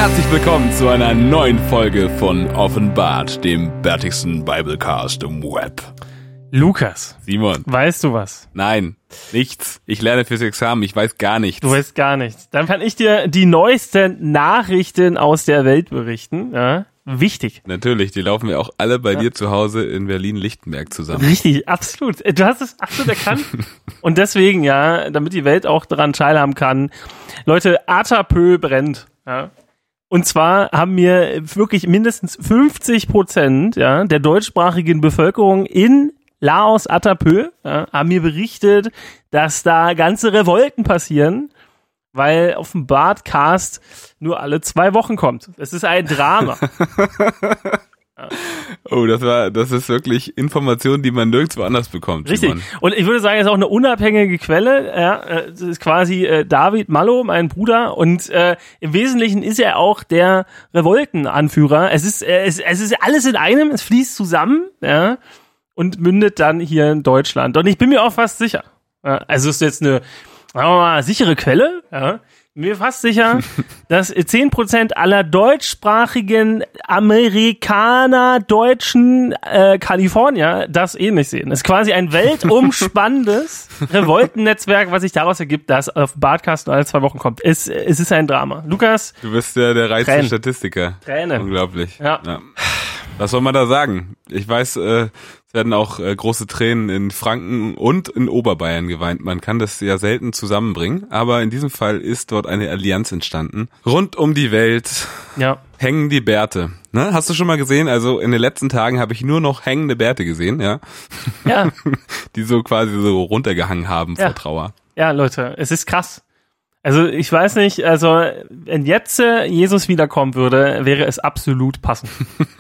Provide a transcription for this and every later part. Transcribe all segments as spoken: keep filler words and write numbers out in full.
Herzlich willkommen zu einer neuen Folge von Offenbart, dem bärtigsten Biblecast im Web. Lukas. Simon. Weißt du was? Nein, nichts. Ich lerne fürs Examen, ich weiß gar nichts. Du weißt gar nichts. Dann kann ich dir die neuesten Nachrichten aus der Welt berichten. Ja? Wichtig. Natürlich, die laufen ja auch alle bei ja. dir zu Hause in Berlin-Lichtenberg zusammen. Richtig, absolut. Du hast es absolut erkannt. Und deswegen, ja, damit die Welt auch daran teilhaben kann. Leute, Atapö brennt. Ja. Und zwar haben mir wirklich mindestens fünfzig Prozent ja, der deutschsprachigen Bevölkerung in Laos Atapö ja, haben mir berichtet, dass da ganze Revolten passieren, weil Offenbart-Cast nur alle zwei Wochen kommt. Es ist ein Drama. ja. Oh, das war, das ist wirklich Information, die man nirgendwo anders bekommt. Richtig. Simon. Und ich würde sagen, es ist auch eine unabhängige Quelle. Ja, das ist quasi äh, David Mallow, mein Bruder. Und äh, im Wesentlichen ist er auch der Revoltenanführer. Es ist, äh, es, es ist alles in einem, es fließt zusammen, ja, und mündet dann hier in Deutschland. Und ich bin mir auch fast sicher. Ja, also ist jetzt eine, sagen wir mal, sichere Quelle, ja. Mir fast sicher, dass zehn Prozent aller deutschsprachigen Amerikaner, Deutschen, äh, Kalifornier das ähnlich sehen. Das ist quasi ein weltumspannendes Revoltennetzwerk, was sich daraus ergibt, dass auf Bartcast nur alle zwei Wochen kommt. Es, es ist ein Drama. Lukas? Du bist ja der reichste Tränen. Statistiker. Tränen. Unglaublich. Ja. ja. Was soll man da sagen? Ich weiß, äh, es werden auch äh, große Tränen in Franken und in Oberbayern geweint. Man kann das ja selten zusammenbringen, aber in diesem Fall ist dort eine Allianz entstanden. Rund um die Welt ja. hängen die Bärte. Ne? Hast du schon mal gesehen? Also in den letzten Tagen habe ich nur noch hängende Bärte gesehen, ja. Ja. Die so quasi so runtergehangen haben ja. vor Trauer. Ja, Leute, es ist krass. Also ich weiß nicht, also wenn jetzt äh, Jesus wiederkommen würde, wäre es absolut passend.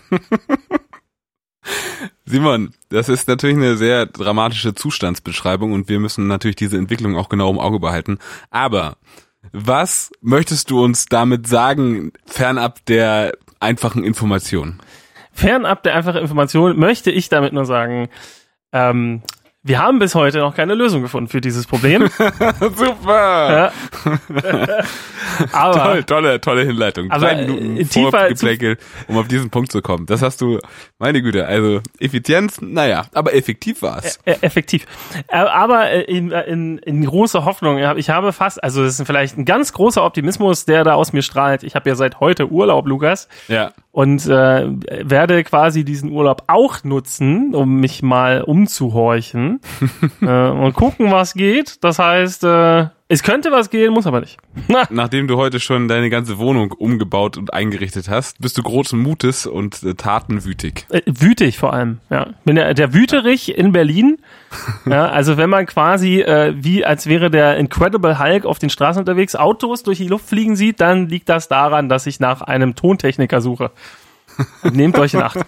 Simon, das ist natürlich eine sehr dramatische Zustandsbeschreibung und wir müssen natürlich diese Entwicklung auch genau im Auge behalten. Aber was möchtest du uns damit sagen, fernab der einfachen Information? Fernab der einfachen Information möchte ich damit nur sagen, ähm, wir haben bis heute noch keine Lösung gefunden für dieses Problem. Super! Ja. aber, Toll, tolle, tolle Hinleitung. Aber Drei Minuten tiefer Vorgeplänkel, um auf diesen Punkt zu kommen. Das hast du, meine Güte, also Effizienz, naja, aber effektiv war es. E- effektiv. Aber in, in, in großer Hoffnung, ich habe fast, also das ist vielleicht ein ganz großer Optimismus, der da aus mir strahlt. Ich habe ja seit heute Urlaub, Lukas. Ja. Und äh, werde quasi diesen Urlaub auch nutzen, um mich mal umzuhorchen äh, und gucken, was geht. Das heißt, äh, es könnte was gehen, muss aber nicht. Nachdem du heute schon deine ganze Wohnung umgebaut und eingerichtet hast, bist du großen Mutes und äh, tatenwütig. Äh, wütig vor allem, ja. Bin der, der Wüterich in Berlin. Ja, also wenn man quasi äh, wie als wäre der Incredible Hulk auf den Straßen unterwegs, Autos durch die Luft fliegen sieht, dann liegt das daran, dass ich nach einem Tontechniker suche. Nehmt euch in Acht.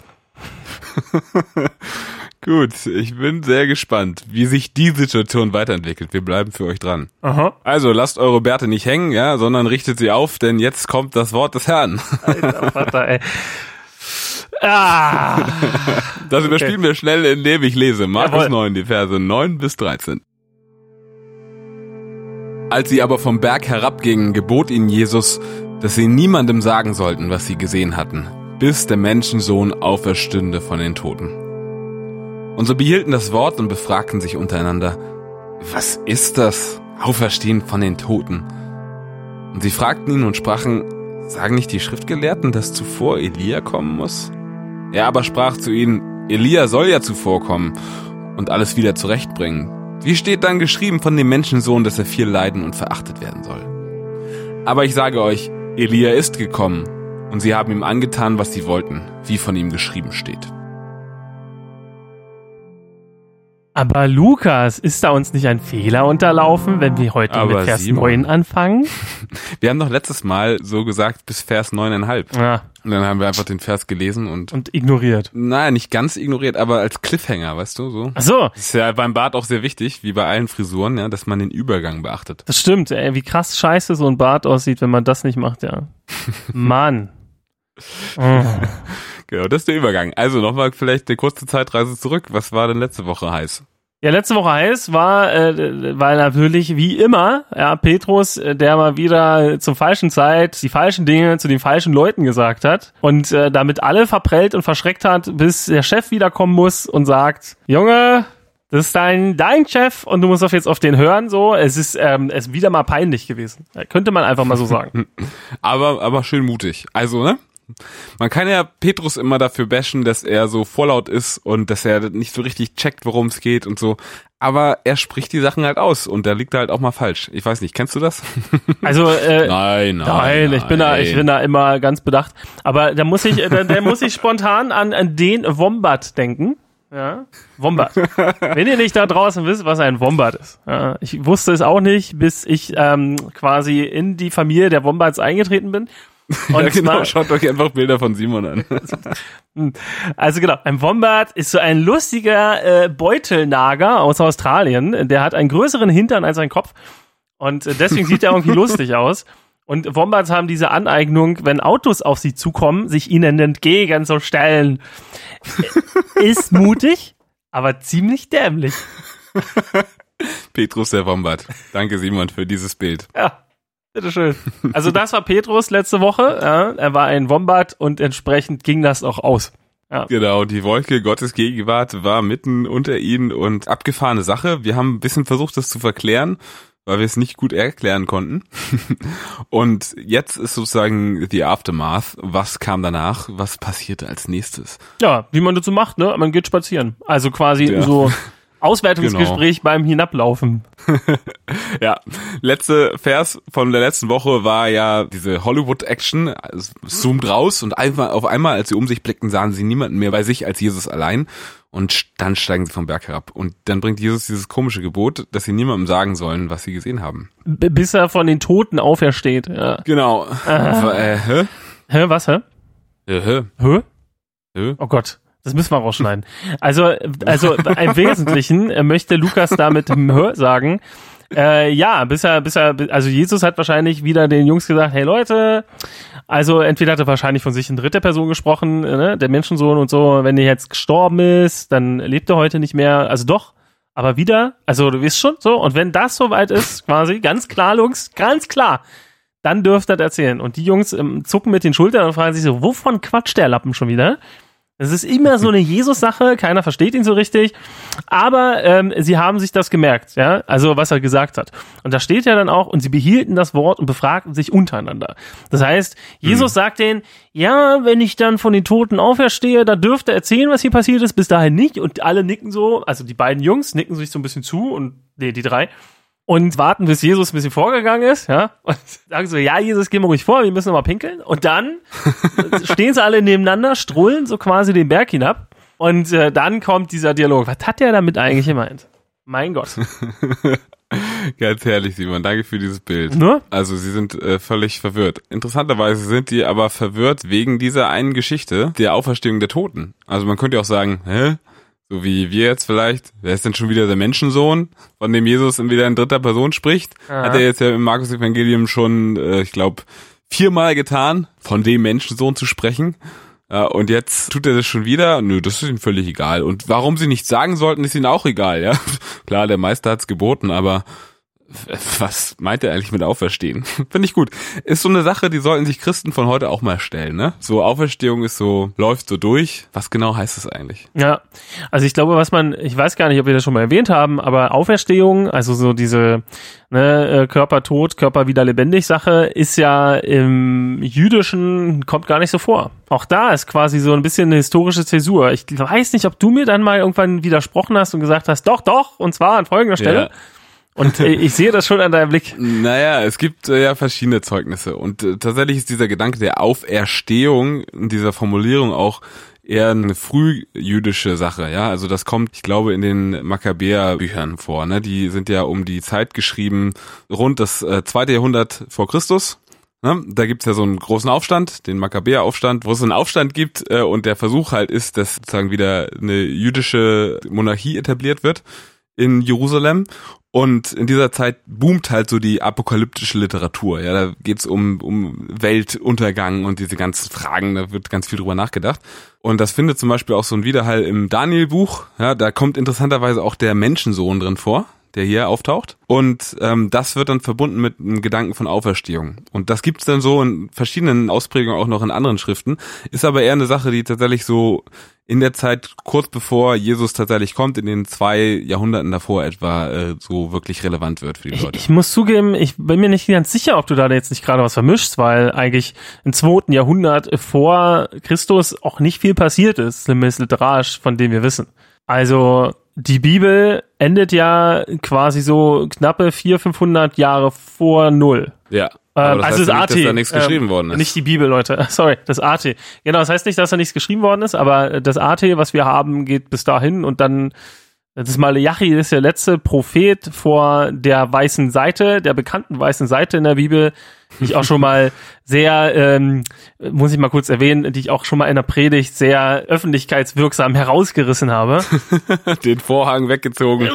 Gut, ich bin sehr gespannt, wie sich die Situation weiterentwickelt. Wir bleiben für euch dran. Aha. Also lasst eure Bärte nicht hängen, ja, sondern richtet sie auf, denn jetzt kommt das Wort des Herrn. Alter Vater, ey. Ah. Das überspielen okay. wir schnell, indem ich lese. Markus Jawohl. neun, die Verse neun bis dreizehn. Als sie aber vom Berg herabgingen, gebot ihnen Jesus, dass sie niemandem sagen sollten, was sie gesehen hatten, bis der Menschensohn auferstünde von den Toten. Und so behielten das Wort und befragten sich untereinander, was ist das, Auferstehen von den Toten? Und sie fragten ihn und sprachen, sagen nicht die Schriftgelehrten, dass zuvor Elia kommen muss? Er aber sprach zu ihnen, Elia soll ja zuvor kommen und alles wieder zurechtbringen. Wie steht dann geschrieben von dem Menschensohn, dass er viel leiden und verachtet werden soll? Aber ich sage euch, Elia ist gekommen und sie haben ihm angetan, was sie wollten, wie von ihm geschrieben steht. Aber Lukas, ist da uns nicht ein Fehler unterlaufen, wenn wir heute Aber mit Vers Simon. neun anfangen? Wir haben doch letztes Mal so gesagt bis Vers neuneinhalb. Ja. Und dann haben wir einfach den Vers gelesen und... Und ignoriert. Naja, nicht ganz ignoriert, aber als Cliffhanger, weißt du, so. Ach so. Das ist ja beim Bart auch sehr wichtig, wie bei allen Frisuren, ja, dass man den Übergang beachtet. Das stimmt, ey, wie krass scheiße so ein Bart aussieht, wenn man das nicht macht, ja. Mann. Oh. Genau, das ist der Übergang. Also nochmal vielleicht eine kurze Zeitreise zurück. Was war denn letzte Woche heiß? Ja, letzte Woche heiß war, äh, weil natürlich wie immer, ja, Petrus, äh, der mal wieder zur falschen Zeit die falschen Dinge zu den falschen Leuten gesagt hat und äh, damit alle verprellt und verschreckt hat, bis der Chef wiederkommen muss und sagt, Junge, das ist dein, dein Chef und du musst auf jetzt auf den hören, so. Es ist, ähm, es ist wieder mal peinlich gewesen. Könnte man einfach mal so sagen. aber, aber schön mutig. Also, ne? Man kann ja Petrus immer dafür bashen, dass er so vorlaut ist und dass er nicht so richtig checkt, worum es geht und so. Aber er spricht die Sachen halt aus und da liegt er halt auch mal falsch. Ich weiß nicht, kennst du das? Also äh, nein, nein, nein, ich bin da, ich bin da immer ganz bedacht. Aber da muss ich, da, da muss ich spontan an, an den Wombat denken. Ja, Wombat. Wenn ihr nicht da draußen wisst, was ein Wombat ist. Ja, ich wusste es auch nicht, bis ich ähm, quasi in die Familie der Wombats eingetreten bin. Und ja, genau, zwar, schaut euch einfach Bilder von Simon an. Also genau, ein Wombat ist so ein lustiger äh, Beutelnager aus Australien. Der hat einen größeren Hintern als ein Kopf und äh, deswegen sieht er irgendwie lustig aus. Und Wombats haben diese Aneignung, wenn Autos auf sie zukommen, sich ihnen entgegen zu stellen. Ist mutig, aber ziemlich dämlich. Petrus der Wombat. Danke Simon für dieses Bild. Ja. Bitteschön. Also das war Petrus letzte Woche. Ja, er war ein Wombat und entsprechend ging das auch aus. Ja. Genau, die Wolke Gottes Gegenwart war mitten unter ihnen und abgefahrene Sache. Wir haben ein bisschen versucht, das zu verklären, weil wir es nicht gut erklären konnten. Und jetzt ist sozusagen die Aftermath. Was kam danach? Was passierte als nächstes? Ja, wie man dazu macht, ne? Man geht spazieren. Also quasi ja. so Auswertungsgespräch genau. beim Hinablaufen. Ja, letzte Vers von der letzten Woche war ja diese Hollywood-Action. Es zoomt raus und einfach auf einmal, als sie um sich blickten, sahen sie niemanden mehr bei sich als Jesus allein. Und dann steigen sie vom Berg herab. Und dann bringt Jesus dieses komische Gebot, dass sie niemandem sagen sollen, was sie gesehen haben. B- bis er von den Toten aufersteht. Ja. Genau. Äh, hä? Hä, was, hä? Hä? Hä? Hä? Hä? Oh Gott. Das müssen wir rausschneiden. Also, also im Wesentlichen möchte Lukas damit Hö sagen, äh, ja, bis er, bis er, also Jesus hat wahrscheinlich wieder den Jungs gesagt, hey Leute, also entweder hat er wahrscheinlich von sich in dritter Person gesprochen, ne, der Menschensohn und so, wenn er jetzt gestorben ist, dann lebt er heute nicht mehr, also doch, aber wieder, also du weißt schon, so, und wenn das soweit ist, quasi, ganz klar, Jungs, ganz klar, dann dürft ihr das erzählen. Und die Jungs ähm, zucken mit den Schultern und fragen sich so, wovon quatscht der Lappen schon wieder? Es ist immer so eine Jesus-Sache, keiner versteht ihn so richtig, aber ähm, sie haben sich das gemerkt, ja, also was er gesagt hat. Und da steht ja dann auch, und sie behielten das Wort und befragten sich untereinander. Das heißt, Jesus hm. sagt denen, ja, wenn ich dann von den Toten auferstehe, da dürft ihr erzählen, was hier passiert ist, bis dahin nicht. Und alle nicken so, also die beiden Jungs nicken sich so ein bisschen zu und, nee, die drei. Und warten, bis Jesus ein bisschen vorgegangen ist, ja, und sagen so, ja, Jesus, geh mal ruhig vor, wir müssen noch mal pinkeln. Und dann stehen sie alle nebeneinander, strollen so quasi den Berg hinab. Und äh, dann kommt dieser Dialog. Was hat der damit eigentlich gemeint? Mein Gott. Ganz herrlich, Simon. Danke für dieses Bild. Ne? Also sie sind äh, völlig verwirrt. Interessanterweise sind die aber verwirrt wegen dieser einen Geschichte, der Auferstehung der Toten. Also man könnte auch sagen, hä? So wie wir jetzt vielleicht, wer ist denn schon wieder der Menschensohn, von dem Jesus wieder in dritter Person spricht? Aha. Hat er jetzt ja im Markus-Evangelium schon, äh, ich glaube, viermal getan, von dem Menschensohn zu sprechen. Äh, und jetzt tut er das schon wieder. Nö, das ist ihm völlig egal. Und warum sie nichts sagen sollten, ist ihnen auch egal, ja. Klar, der Meister hat's geboten, aber was meint er eigentlich mit Auferstehen? Finde ich gut. Ist so eine Sache, die sollten sich Christen von heute auch mal stellen, ne? So Auferstehung ist so, läuft so durch. Was genau heißt das eigentlich? Ja, also ich glaube, was man, ich weiß gar nicht, ob wir das schon mal erwähnt haben, aber Auferstehung, also so diese ne, Körper tot, Körper wieder lebendig Sache, ist ja im Jüdischen, kommt gar nicht so vor. Auch da ist quasi so ein bisschen eine historische Zäsur. Ich weiß nicht, ob du mir dann mal irgendwann widersprochen hast und gesagt hast, doch, doch, und zwar an folgender Stelle. Ja. Und äh, ich sehe das schon an deinem Blick. Naja, es gibt äh, ja verschiedene Zeugnisse. Und äh, tatsächlich ist dieser Gedanke der Auferstehung in dieser Formulierung auch eher eine frühjüdische Sache. Ja, also das kommt, ich glaube, in den Makkabäer-Büchern vor. Ne? Die sind ja um die Zeit geschrieben, rund das äh, zweite Jahrhundert vor Christus. Ne? Da gibt's ja so einen großen Aufstand, den Makkabäer-Aufstand, wo es einen Aufstand gibt äh, und der Versuch halt ist, dass sozusagen wieder eine jüdische Monarchie etabliert wird in Jerusalem. Und in dieser Zeit boomt halt so die apokalyptische Literatur. Ja, da geht's um um Weltuntergang und diese ganzen Fragen, da wird ganz viel drüber nachgedacht. Und das findet zum Beispiel auch so ein Widerhall im Daniel-Buch. Ja, da kommt interessanterweise auch der Menschensohn drin vor, der hier auftaucht. Und ähm, das wird dann verbunden mit einem Gedanken von Auferstehung. Und das gibt's dann so in verschiedenen Ausprägungen auch noch in anderen Schriften. Ist aber eher eine Sache, die tatsächlich so in der Zeit kurz bevor Jesus tatsächlich kommt, in den zwei Jahrhunderten davor etwa, äh, so wirklich relevant wird für die Leute. Ich, ich muss zugeben, ich bin mir nicht ganz sicher, ob du da jetzt nicht gerade was vermischst, weil eigentlich im zweiten Jahrhundert vor Christus auch nicht viel passiert ist, literarisch, von dem wir wissen. Also die Bibel endet ja quasi so knappe vierhundert, fünfhundert Jahre vor Null. Ja. Aber das also heißt das ja nicht, A T, dass da nichts geschrieben ähm, worden ist. Nicht die Bibel, Leute. Sorry, das A T. Genau, das heißt nicht, dass da nichts geschrieben worden ist, aber das A T, was wir haben, geht bis dahin und dann, das ist Maleachi, das ist der letzte Prophet vor der weißen Seite, der bekannten weißen Seite in der Bibel, die ich auch schon mal sehr, ähm, muss ich mal kurz erwähnen, die ich auch schon mal in der Predigt sehr öffentlichkeitswirksam herausgerissen habe. Den Vorhang weggezogen.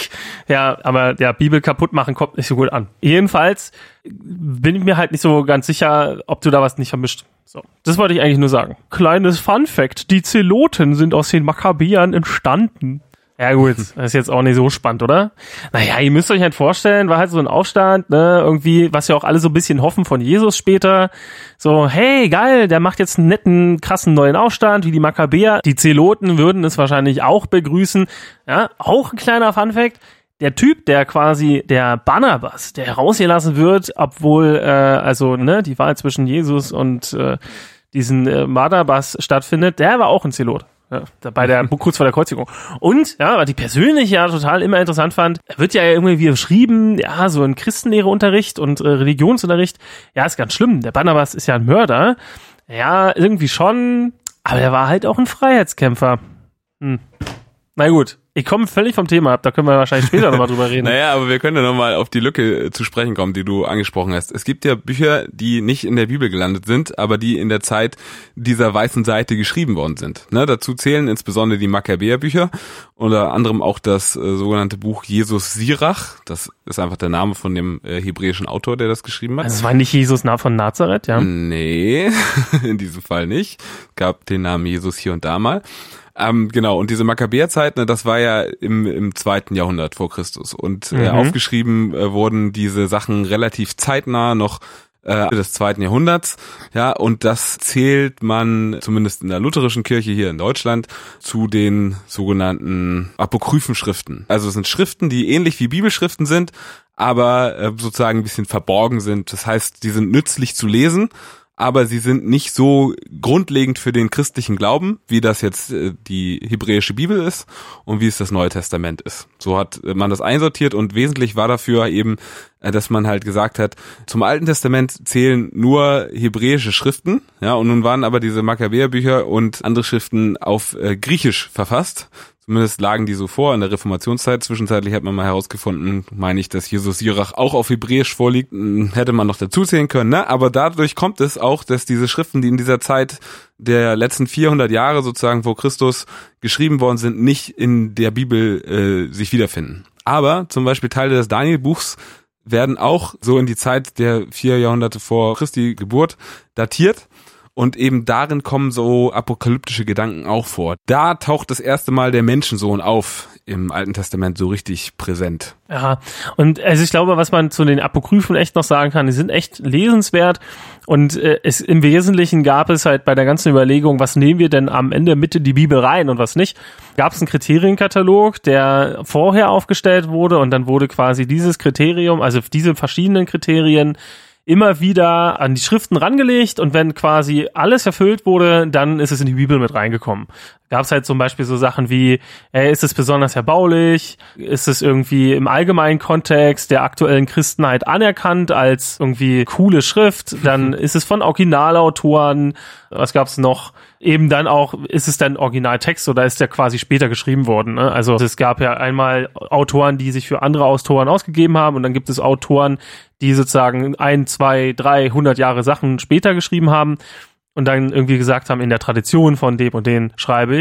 Ja, aber der Bibel kaputt machen kommt nicht so gut an. Jedenfalls bin ich mir halt nicht so ganz sicher, ob du da was nicht vermischt. So, das wollte ich eigentlich nur sagen. Kleines Fun Fact, die Zeloten sind aus den Makkabäern entstanden. Ja gut, das ist jetzt auch nicht so spannend, oder? Naja, ihr müsst euch halt vorstellen, war halt so ein Aufstand, ne, irgendwie, was ja auch alle so ein bisschen hoffen von Jesus später. So, hey, geil, der macht jetzt einen netten, krassen neuen Aufstand, wie die Makkabäer. Die Zeloten würden es wahrscheinlich auch begrüßen. Ja, auch ein kleiner Funfact. Der Typ, der quasi, der Barnabas, der herausgelassen wird, obwohl, äh, also, ne, die Wahl zwischen Jesus und äh, diesen äh, Barnabas stattfindet, der war auch ein Zelot. Ja, bei der, kurz vor der Kreuzigung. Und, ja, was ich persönlich ja total immer interessant fand, wird ja irgendwie wie beschrieben, ja, so ein Christenlehreunterricht und äh, Religionsunterricht, ja, ist ganz schlimm. Der Barnabas ist ja ein Mörder. Ja, irgendwie schon, aber er war halt auch ein Freiheitskämpfer. Hm. Na gut. Ich komme völlig vom Thema ab, da können wir wahrscheinlich später nochmal drüber reden. Naja, aber wir können ja nochmal auf die Lücke zu sprechen kommen, die du angesprochen hast. Es gibt ja Bücher, die nicht in der Bibel gelandet sind, aber die in der Zeit dieser weißen Seite geschrieben worden sind. Ne, dazu zählen insbesondere die Makkabäerbücher, unter anderem auch das äh, sogenannte Buch Jesus Sirach. Das ist einfach der Name von dem äh, hebräischen Autor, der das geschrieben hat. Also es war nicht Jesus von Nazareth, ja? Nee, in diesem Fall nicht. Gab den Namen Jesus hier und da mal. Ähm, genau, und diese Makkabäerzeit, ne, das war ja im, im zweiten Jahrhundert vor Christus. Und äh, Mhm. aufgeschrieben äh, wurden diese Sachen relativ zeitnah noch äh, des zweiten Jahrhunderts. Ja, und das zählt man zumindest in der lutherischen Kirche hier in Deutschland zu den sogenannten apokryphen Schriften. Also es sind Schriften, die ähnlich wie Bibelschriften sind, aber äh, sozusagen ein bisschen verborgen sind. Das heißt, die sind nützlich zu lesen, aber sie sind nicht so grundlegend für den christlichen Glauben, wie das jetzt äh, die hebräische Bibel ist und wie es das Neue Testament ist. So hat man das einsortiert und wesentlich war dafür eben, äh, dass man halt gesagt hat, zum Alten Testament zählen nur hebräische Schriften, ja, und nun waren aber diese Makkabäerbücher und andere Schriften auf äh, Griechisch verfasst. Zumindest lagen die so vor in der Reformationszeit. Zwischenzeitlich hat man mal herausgefunden, meine ich, dass Jesus Sirach auch auf Hebräisch vorliegt. Hätte man noch dazu zählen können, ne? Aber dadurch kommt es auch, dass diese Schriften, die in dieser Zeit der letzten vierhundert Jahre sozusagen vor Christus geschrieben worden sind, nicht in der Bibel äh, sich wiederfinden. Aber zum Beispiel Teile des Daniel-Buchs werden auch so in die Zeit der vier Jahrhunderte vor Christi Geburt datiert. Und eben darin kommen so apokalyptische Gedanken auch vor. Da taucht das erste Mal der Menschensohn auf im Alten Testament so richtig präsent. Ja, und also ich glaube, was man zu den Apokryphen echt noch sagen kann, die sind echt lesenswert und äh, es im Wesentlichen gab es halt bei der ganzen Überlegung, was nehmen wir denn am Ende mit in die Bibel rein und was nicht, gab es einen Kriterienkatalog, der vorher aufgestellt wurde und dann wurde quasi dieses Kriterium, also diese verschiedenen Kriterien immer wieder an die Schriften rangelegt und wenn quasi alles erfüllt wurde, dann ist es in die Bibel mit reingekommen. Gab es halt zum Beispiel so Sachen wie, äh, ist es besonders erbaulich? Ist es irgendwie im allgemeinen Kontext der aktuellen Christenheit anerkannt als irgendwie coole Schrift? Dann ist es von Originalautoren. Was gab's noch? Eben dann auch, ist es dann Originaltext oder ist der quasi später geschrieben worden? Ne? Also es gab ja einmal Autoren, die sich für andere Autoren ausgegeben haben und dann gibt es Autoren, die sozusagen ein, zwei, drei, hundert Jahre Sachen später geschrieben haben und dann irgendwie gesagt haben, in der Tradition von dem und den schreibe ich.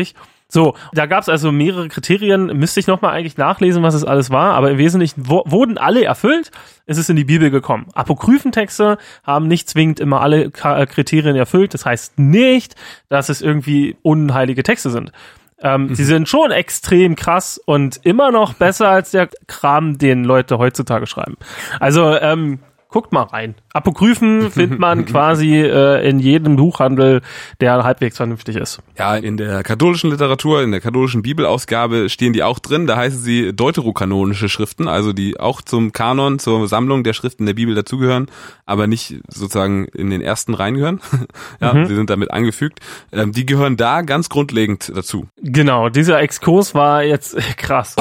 So, da gab es also mehrere Kriterien, müsste ich nochmal eigentlich nachlesen, was es alles war, aber im Wesentlichen wo, wurden alle erfüllt, es ist in die Bibel gekommen. Apokryphentexte haben nicht zwingend immer alle K- Kriterien erfüllt, das heißt nicht, dass es irgendwie unheilige Texte sind. Ähm, mhm. Sie sind schon extrem krass und immer noch besser als der Kram, den Leute heutzutage schreiben. Also, ähm, guckt mal rein. Apokryphen findet man quasi äh, in jedem Buchhandel, der halbwegs vernünftig ist. Ja, in der katholischen Literatur, in der katholischen Bibelausgabe stehen die auch drin. Da heißen sie deuterokanonische Schriften, also die auch zum Kanon, zur Sammlung der Schriften der Bibel dazugehören, aber nicht sozusagen in den ersten reingehören. Ja, mhm. Sie sind damit angefügt. Ähm, die gehören da ganz grundlegend dazu. Genau, dieser Exkurs war jetzt krass.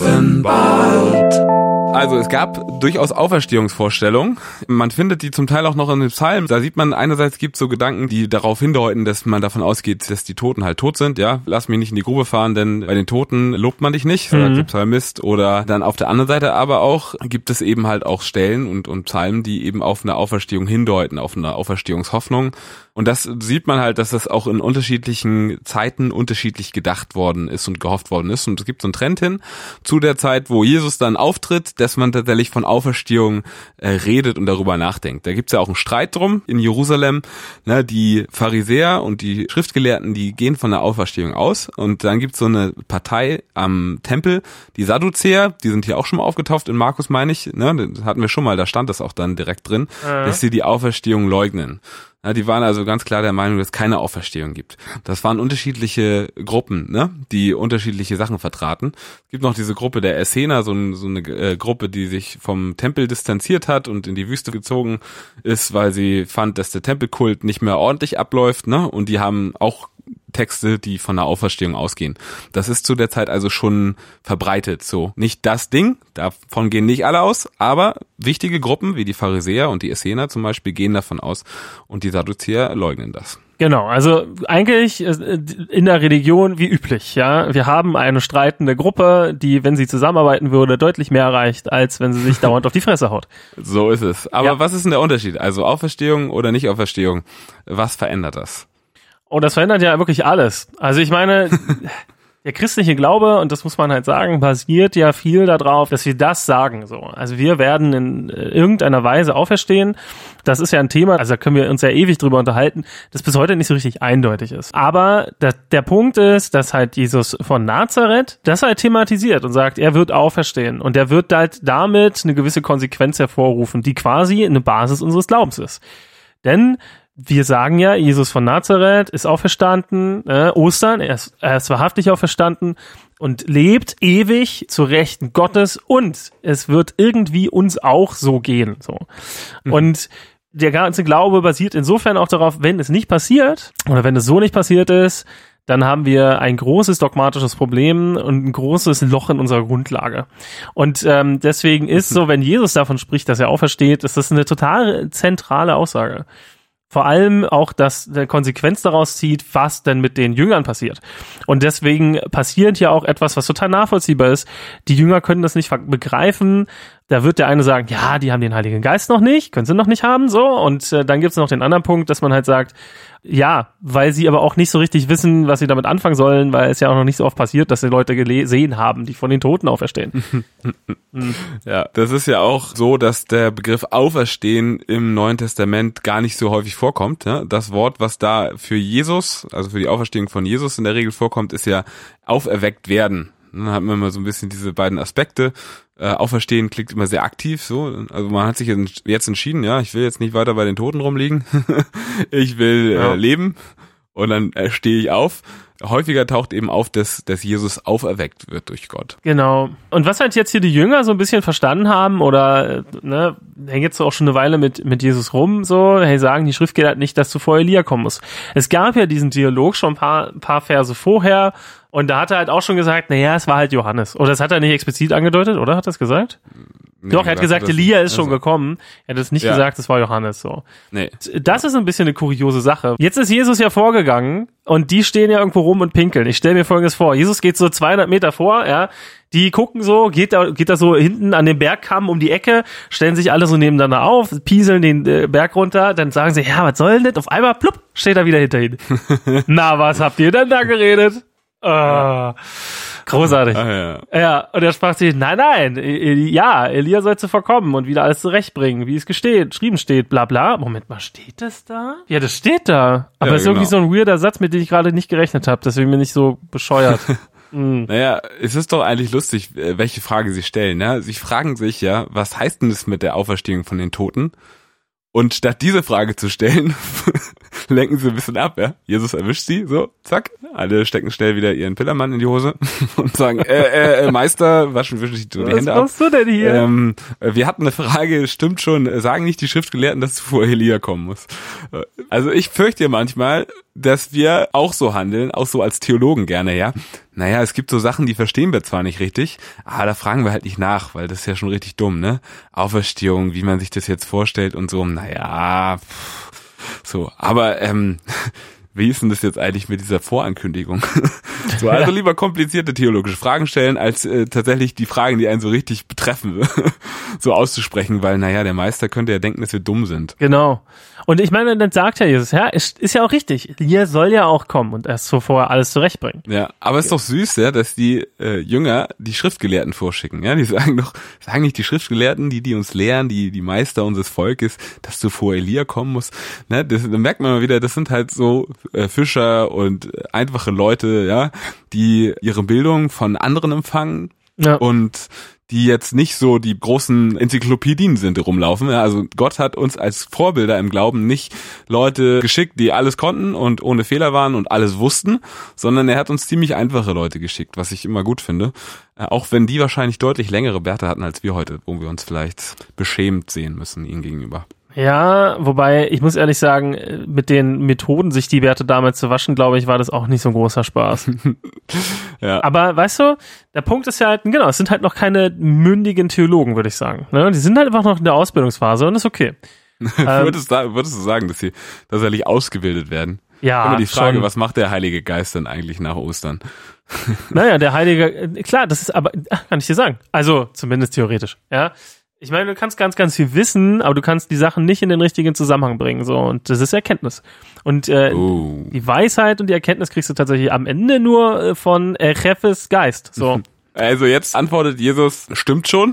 Offenbart. Also es gab durchaus Auferstehungsvorstellungen. Man findet die zum Teil auch noch in den Psalmen. Da sieht man, einerseits gibt es so Gedanken, die darauf hindeuten, dass man davon ausgeht, dass die Toten halt tot sind. Ja, lass mich nicht in die Grube fahren, denn bei den Toten lobt man dich nicht, sagt mhm. der Psalmist. Oder dann auf der anderen Seite aber auch gibt es eben halt auch Stellen und, und Psalmen, die eben auf eine Auferstehung hindeuten, auf eine Auferstehungshoffnung. Und das sieht man halt, dass das auch in unterschiedlichen Zeiten unterschiedlich gedacht worden ist und gehofft worden ist. Und es gibt so einen Trend hin zu der Zeit, wo Jesus dann auftritt, dass man tatsächlich von Auferstehung äh, redet und darüber nachdenkt. Da gibt's ja auch einen Streit drum in Jerusalem. Ne, die Pharisäer und die Schriftgelehrten, die gehen von der Auferstehung aus. Und dann gibt's so eine Partei am Tempel, die Sadduzäer, die sind hier auch schon mal aufgetaucht in Markus, meine ich. Ne, das hatten wir schon mal, da stand das auch dann direkt drin, äh. dass sie die Auferstehung leugnen. Ja, die waren also ganz klar der Meinung, dass es keine Auferstehung gibt. Das waren unterschiedliche Gruppen, ne, die unterschiedliche Sachen vertraten. Es gibt noch diese Gruppe der Essener, so, ein, so eine äh, Gruppe, die sich vom Tempel distanziert hat und in die Wüste gezogen ist, weil sie fand, dass der Tempelkult nicht mehr ordentlich abläuft, ne, und die haben auch Texte, die von der Auferstehung ausgehen. Das ist zu der Zeit also schon verbreitet. So, nicht das Ding, davon gehen nicht alle aus, aber wichtige Gruppen wie die Pharisäer und die Essener zum Beispiel gehen davon aus und die Sadduzäer leugnen das. Genau, also eigentlich in der Religion wie üblich, ja. Wir haben eine streitende Gruppe, die, wenn sie zusammenarbeiten würde, deutlich mehr erreicht, als wenn sie sich dauernd auf die Fresse haut. So ist es. Aber ja. Was ist denn der Unterschied? Also Auferstehung oder nicht Auferstehung? Was verändert das? Oh, das verändert ja wirklich alles. Also ich meine, der christliche Glaube, und das muss man halt sagen, basiert ja viel darauf, dass wir das sagen. So, also wir werden in irgendeiner Weise auferstehen. Das ist ja ein Thema, also da können wir uns ja ewig drüber unterhalten, das bis heute nicht so richtig eindeutig ist. Aber der, der Punkt ist, dass halt Jesus von Nazareth das halt thematisiert und sagt, er wird auferstehen. Und er wird halt damit eine gewisse Konsequenz hervorrufen, die quasi eine Basis unseres Glaubens ist. Denn wir sagen ja, Jesus von Nazareth ist auferstanden, äh, Ostern, er ist, er ist wahrhaftig auferstanden und lebt ewig zu Rechten Gottes und es wird irgendwie uns auch so gehen. So. Mhm. Und der ganze Glaube basiert insofern auch darauf, wenn es nicht passiert oder wenn es so nicht passiert ist, dann haben wir ein großes dogmatisches Problem und ein großes Loch in unserer Grundlage. Und ähm, deswegen ist so, wenn Jesus davon spricht, dass er aufersteht, ist das eine total zentrale Aussage. Vor allem auch, dass der Konsequenz daraus zieht, was denn mit den Jüngern passiert. Und deswegen passiert hier auch etwas, was total nachvollziehbar ist. Die Jünger können das nicht begreifen. Da wird der eine sagen, ja, die haben den Heiligen Geist noch nicht, können sie noch nicht haben, so. Und äh, dann gibt es noch den anderen Punkt, dass man halt sagt, ja, weil sie aber auch nicht so richtig wissen, was sie damit anfangen sollen, weil es ja auch noch nicht so oft passiert, dass die Leute gesehen haben, die von den Toten auferstehen. mhm. Ja, das ist ja auch so, dass der Begriff Auferstehen im Neuen Testament gar nicht so häufig vorkommt. Ja? Das Wort, was da für Jesus, also für die Auferstehung von Jesus in der Regel vorkommt, ist ja auferweckt werden. Dann hat man immer so ein bisschen diese beiden Aspekte. Äh, Auferstehen klingt immer sehr aktiv, so. Also man hat sich jetzt entschieden, ja, ich will jetzt nicht weiter bei den Toten rumliegen. ich will ja. äh, leben und dann äh, stehe ich auf. Häufiger taucht eben auf, dass, dass Jesus auferweckt wird durch Gott. Genau. Und was halt jetzt hier die Jünger so ein bisschen verstanden haben oder, ne, hängen jetzt auch schon eine Weile mit, mit Jesus rum, so, hey, sagen die Schriftgelehrten nicht, dass zuvor Elia kommen muss. Es gab ja diesen Dialog schon ein paar, paar Verse vorher und da hat er halt auch schon gesagt, naja, es war halt Johannes. Oder das hat er nicht explizit angedeutet, oder? Hat er es gesagt? Nee, Doch, er hat gesagt, Elia ist schon also gekommen. Er hat es nicht ja. gesagt, es war Johannes, so. Nee. Das ist ein bisschen eine kuriose Sache. Jetzt ist Jesus ja vorgegangen und die stehen ja irgendwo rum und pinkeln. Ich stelle mir Folgendes vor. Jesus geht so zweihundert Meter vor, ja. Die gucken so, geht da, geht da so hinten an den Bergkamm um die Ecke, stellen sich alle so nebeneinander auf, pieseln den äh, Berg runter, dann sagen sie, ja, was soll denn das? Auf einmal, plupp, steht er wieder hinter ihnen. Na, was habt ihr denn da geredet? Ah, großartig. Ah, ja. Ja, und er sprach sich, nein, nein, Eli, ja, Elia soll zuvor kommen und wieder alles zurechtbringen, wie es gesteht, geschrieben steht, bla bla. Moment mal, steht das da? Ja, das steht da. Aber ja, es ist genau. irgendwie so ein weirder Satz, mit dem ich gerade nicht gerechnet habe, deswegen bin ich so bescheuert. Mhm. Naja, es ist doch eigentlich lustig, welche Frage sie stellen. Ja? Sie fragen sich ja, was heißt denn das mit der Auferstehung von den Toten? Und statt diese Frage zu stellen, lenken sie ein bisschen ab, ja. Jesus erwischt sie, so, zack. Alle stecken schnell wieder ihren Pillermann in die Hose und sagen, äh, äh, Meister, waschen, wischen sich so die Was Hände ab. machst du denn hier? Ähm, wir hatten eine Frage, stimmt schon, sagen nicht die Schriftgelehrten, dass zuvor Elia kommen muss. Also ich fürchte manchmal, dass wir auch so handeln, auch so als Theologen gerne, ja. Naja, es gibt so Sachen, die verstehen wir zwar nicht richtig, aber da fragen wir halt nicht nach, weil das ist ja schon richtig dumm, ne? Auferstehung, wie man sich das jetzt vorstellt und so, naja, pff, so. Aber ähm, wie ist denn das jetzt eigentlich mit dieser Vorankündigung? So, also lieber komplizierte theologische Fragen stellen, als äh, tatsächlich die Fragen, die einen so richtig betreffen, so auszusprechen, weil, naja, der Meister könnte ja denken, dass wir dumm sind. Genau. Und ich meine, dann sagt ja Jesus, ja, ist, ist ja auch richtig. Elia soll ja auch kommen und erst zuvor alles zurechtbringen. Ja, aber es ist doch süß, ja, dass die äh, Jünger die Schriftgelehrten vorschicken. Ja, die sagen doch, sagen nicht die Schriftgelehrten, die die uns lehren, die die Meister unseres Volkes, dass zuvor Elia kommen muss. Ne, das, da merkt man mal wieder, das sind halt so äh, Fischer und äh, einfache Leute, ja, die ihre Bildung von anderen empfangen Ja. und die jetzt nicht so die großen Enzyklopädien sind, die rumlaufen. Ja, also Gott hat uns als Vorbilder im Glauben nicht Leute geschickt, die alles konnten und ohne Fehler waren und alles wussten, sondern er hat uns ziemlich einfache Leute geschickt, was ich immer gut finde. Äh, auch wenn die wahrscheinlich deutlich längere Bärte hatten als wir heute, wo wir uns vielleicht beschämt sehen müssen ihnen gegenüber. Ja, wobei, ich muss ehrlich sagen, mit den Methoden, sich die Bärte damals zu waschen, glaube ich, war das auch nicht so ein großer Spaß. Ja. Aber weißt du, der Punkt ist ja halt, genau, es sind halt noch keine mündigen Theologen, würde ich sagen. Ne? Die sind halt einfach noch in der Ausbildungsphase und ist okay. würdest, du, würdest du sagen, dass sie tatsächlich ausgebildet werden? Ja, immer die Frage, schon. Was macht der Heilige Geist denn eigentlich nach Ostern? Naja, der Heilige, klar, das ist aber, kann ich dir sagen, also zumindest theoretisch, ja. Ich meine, du kannst ganz, ganz viel wissen, aber du kannst die Sachen nicht in den richtigen Zusammenhang bringen, so, und das ist Erkenntnis. Und äh, Oh. die Weisheit und die Erkenntnis kriegst du tatsächlich am Ende nur äh, von äh, Chefes Geist, so. Also jetzt antwortet Jesus, stimmt schon.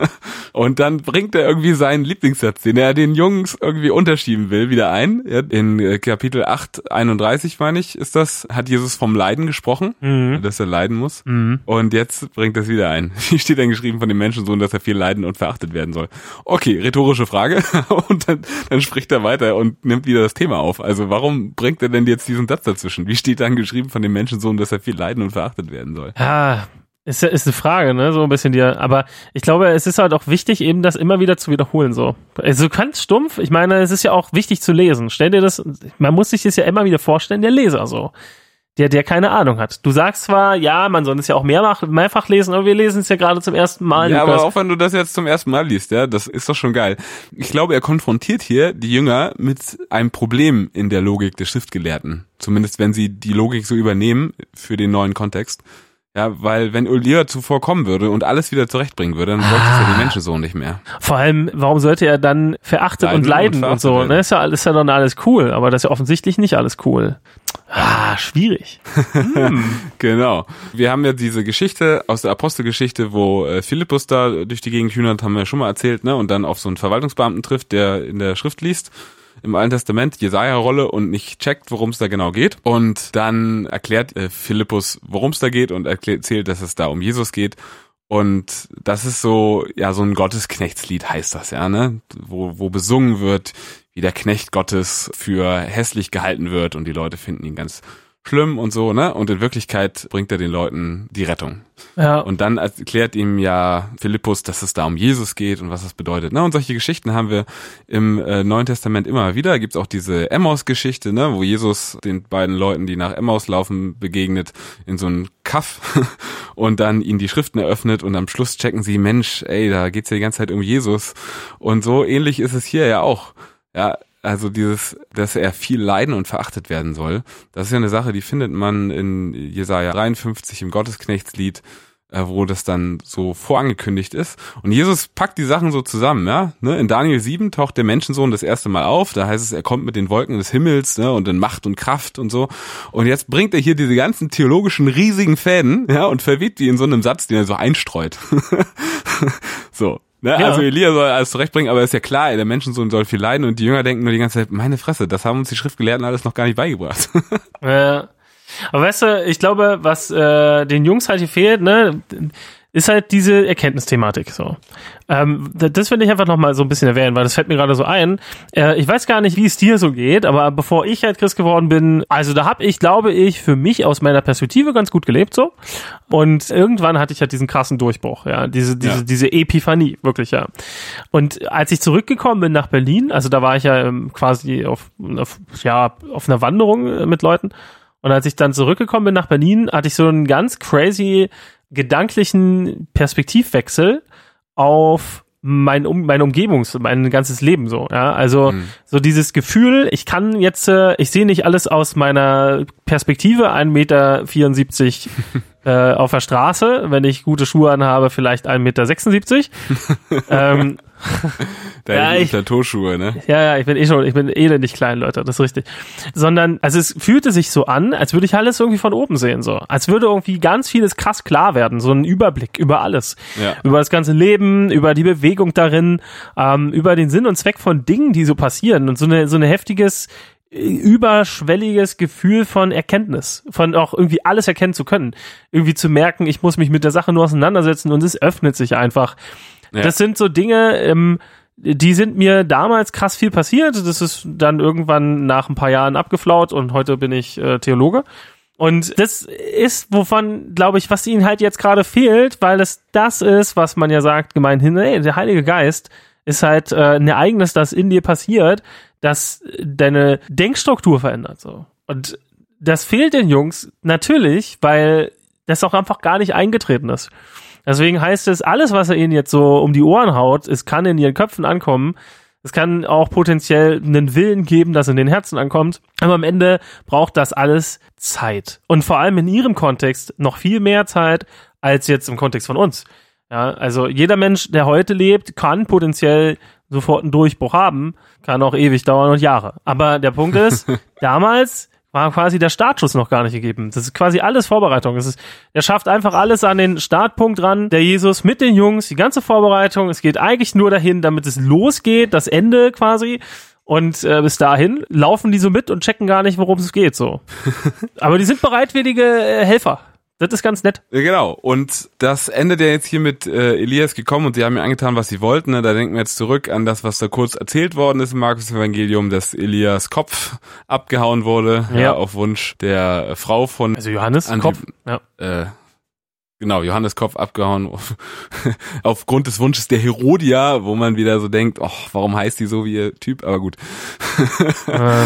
Und dann bringt er irgendwie seinen Lieblingssatz, den er den Jungs irgendwie unterschieben will, wieder ein. In Kapitel acht, einunddreißig, meine ich, ist das, hat Jesus vom Leiden gesprochen, Mhm. dass er leiden muss. Mhm. Und jetzt bringt er es wieder ein. Wie steht dann geschrieben von dem Menschensohn, dass er viel leiden und verachtet werden soll? Okay, rhetorische Frage. Und dann, dann spricht er weiter und nimmt wieder das Thema auf. Also warum bringt er denn jetzt diesen Satz dazwischen? Wie steht dann geschrieben von dem Menschensohn, dass er viel leiden und verachtet werden soll? Ja, ist, ist eine Frage, ne, so ein bisschen dir, aber ich glaube, es ist halt auch wichtig, eben das immer wieder zu wiederholen, so. Also ganz stumpf, ich meine, es ist ja auch wichtig zu lesen. Stell dir das, man muss sich das ja immer wieder vorstellen, der Leser, so. Der, der keine Ahnung hat. Du sagst zwar, ja, man soll es ja auch mehrfach, mehrfach lesen, aber wir lesen es ja gerade zum ersten Mal. Ja, Lukas. aber auch wenn du das jetzt zum ersten Mal liest, ja, das ist doch schon geil. Ich glaube, er konfrontiert hier die Jünger mit einem Problem in der Logik des Schriftgelehrten. Zumindest wenn sie die Logik so übernehmen für den neuen Kontext. Ja, weil wenn Elia zuvor kommen würde und alles wieder zurechtbringen würde, dann bräuchte es ja die Menschensohn nicht mehr. Vor allem, warum sollte er dann verachtet Leiden und leiden und und, verachtet so? werden. Ne? Ist ja, ist ja dann alles cool, aber das ist ja offensichtlich nicht alles cool. Ah, schwierig. Hm. Genau. Wir haben ja diese Geschichte aus der Apostelgeschichte, wo äh, Philippus da durch die Gegend hühnert, haben wir ja schon mal erzählt, ne? Und dann auf so einen Verwaltungsbeamten trifft, der in der Schrift liest, im Alten Testament, Jesaja-Rolle, und nicht checkt, worum es da genau geht. Und dann erklärt äh, Philippus, worum es da geht, und erzählt, dass es da um Jesus geht. Und das ist so, ja, so ein Gottesknechtslied heißt das, ja, ne? Wo, wo besungen wird, wie der Knecht Gottes für hässlich gehalten wird und die Leute finden ihn ganz schlimm und so, ne? Und in Wirklichkeit bringt er den Leuten die Rettung. Ja. Und dann erklärt ihm ja Philippus, dass es da um Jesus geht und was das bedeutet. Ne? Und solche Geschichten haben wir im äh, Neuen Testament immer wieder. Da gibt's auch diese Emmaus-Geschichte, ne? Wo Jesus den beiden Leuten, die nach Emmaus laufen, begegnet in so einem Kaff und dann ihnen die Schriften eröffnet und am Schluss checken sie, Mensch, ey, da geht's ja die ganze Zeit um Jesus. Und so ähnlich ist es hier ja auch. Ja, also dieses, dass er viel leiden und verachtet werden soll, das ist ja eine Sache, die findet man in Jesaja dreiundfünfzig im Gottesknechtslied. wo das dann so vorangekündigt ist. Und Jesus packt die Sachen so zusammen, ja. Ne? In Daniel sieben taucht der Menschensohn das erste Mal auf. Da heißt es, er kommt mit den Wolken des Himmels, ne? Und in Macht und Kraft und so. Und jetzt bringt er hier diese ganzen theologischen riesigen Fäden, ja, und verwebt die in so einem Satz, den er so einstreut. So. Ne? Ja. Also Elia soll alles zurechtbringen, aber ist ja klar, der Menschensohn soll viel leiden und die Jünger denken nur die ganze Zeit, meine Fresse, das haben uns die Schriftgelehrten alles noch gar nicht beigebracht. Ja. Aber weißt du, ich glaube, was äh, den Jungs halt hier fehlt, ne, ist halt diese Erkenntnisthematik. So, ähm, das will ich einfach nochmal so ein bisschen erwähnen, weil das fällt mir gerade so ein. Äh, ich weiß gar nicht, wie es dir so geht, aber bevor ich halt Christ geworden bin, also da habe ich, glaube ich, für mich aus meiner Perspektive ganz gut gelebt so. Und irgendwann hatte ich halt diesen krassen Durchbruch, ja, diese diese ja. diese Epiphanie, wirklich, ja. Und als ich zurückgekommen bin nach Berlin, also da war ich ja ähm, quasi auf, auf ja auf einer Wanderung äh, mit Leuten. Und als ich dann zurückgekommen bin nach Berlin, hatte ich so einen ganz crazy gedanklichen Perspektivwechsel auf mein um meine Umgebung, mein ganzes Leben so, ja, also mhm. so dieses Gefühl, ich kann jetzt, äh, ich sehe nicht alles aus meiner Perspektive, ein Meter vierundsiebzig äh, auf der Straße, wenn ich gute Schuhe anhabe, vielleicht ein Meter sechsundsiebzig. ähm, Da ja, ich, Plateauschuhe, ne? Ja, ja, ich bin eh schon, ich bin elendig klein, Leute, das ist richtig. Sondern, also es fühlte sich so an, als würde ich alles irgendwie von oben sehen, so. Als würde irgendwie ganz vieles krass klar werden, so ein Überblick über alles. Ja. Über das ganze Leben, über die Bewegung darin, ähm, über den Sinn und Zweck von Dingen, die so passieren und so eine, so eine heftiges, überschwelliges Gefühl von Erkenntnis, von auch irgendwie alles erkennen zu können. Irgendwie zu merken, ich muss mich mit der Sache nur auseinandersetzen und es öffnet sich einfach. Ja. Das sind so Dinge, ähm, die sind mir damals krass viel passiert. Das ist dann irgendwann nach ein paar Jahren abgeflaut und heute bin ich äh, Theologe. Und das ist, wovon, glaube ich, was ihnen halt jetzt gerade fehlt, weil es das ist, was man ja sagt, gemeinhin, hey, der Heilige Geist ist halt äh, ein Ereignis, das in dir passiert, das deine Denkstruktur verändert. So. Und das fehlt den Jungs natürlich, weil das auch einfach gar nicht eingetreten ist. Deswegen heißt es, alles, was er ihnen jetzt so um die Ohren haut, es kann in ihren Köpfen ankommen. Es kann auch potenziell einen Willen geben, das in den Herzen ankommt. Aber am Ende braucht das alles Zeit. Und vor allem in ihrem Kontext noch viel mehr Zeit als jetzt im Kontext von uns. Ja, also jeder Mensch, der heute lebt, kann potenziell sofort einen Durchbruch haben, kann auch ewig dauern und Jahre. Aber der Punkt ist, damals war quasi der Startschuss noch gar nicht gegeben. Das ist quasi alles Vorbereitung. Es ist, er schafft einfach alles an den Startpunkt ran, der Jesus mit den Jungs, die ganze Vorbereitung. Es geht eigentlich nur dahin, damit es losgeht, das Ende quasi. Und äh, bis dahin laufen die so mit und checken gar nicht, worum es geht. So. Aber die sind bereitwillige äh, Helfer. Das ist ganz nett. Genau. Und das endet ja jetzt hier mit äh, Elias gekommen und sie haben mir angetan, was sie wollten. Ne? Da denken wir jetzt zurück an das, was da kurz erzählt worden ist im Markus-Evangelium, dass Elias Kopf abgehauen wurde, ja. Ja, auf Wunsch der Frau von... Also Johannes Anti- Kopf, ja. Äh, Genau, Johannes Kopf abgehauen aufgrund des Wunsches der Herodia, wo man wieder so denkt, oh, warum heißt die so wie ihr Typ? Aber gut. Äh.